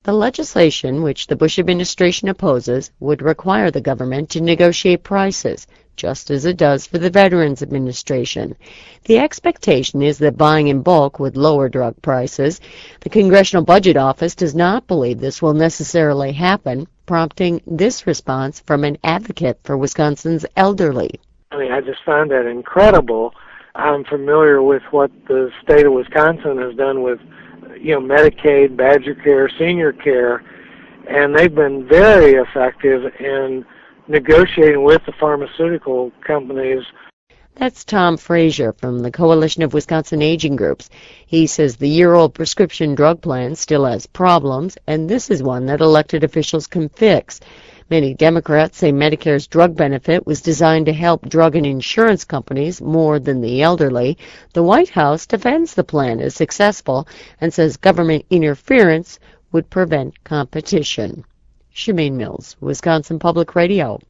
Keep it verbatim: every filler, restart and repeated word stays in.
The legislation, which the Bush administration opposes, would require the government to negotiate prices, just as it does for the Veterans Administration. The expectation is that buying in bulk would lower drug prices. The Congressional Budget Office does not believe this will necessarily happen, prompting this response from an advocate for Wisconsin's elderly. I mean, I just find that incredible. I'm familiar with what the state of Wisconsin has done with, you know, Medicaid, Badger Care, senior care, and they've been very effective in negotiating with the pharmaceutical companies. That's Tom Frazier from the Coalition of Wisconsin Aging Groups. He says the year-old prescription drug plan still has problems, and this is one that elected officials can fix. Many Democrats say Medicare's drug benefit was designed to help drug and insurance companies more than the elderly. The White House defends the plan as successful and says government interference would prevent competition. Shemaine Mills, Wisconsin Public Radio.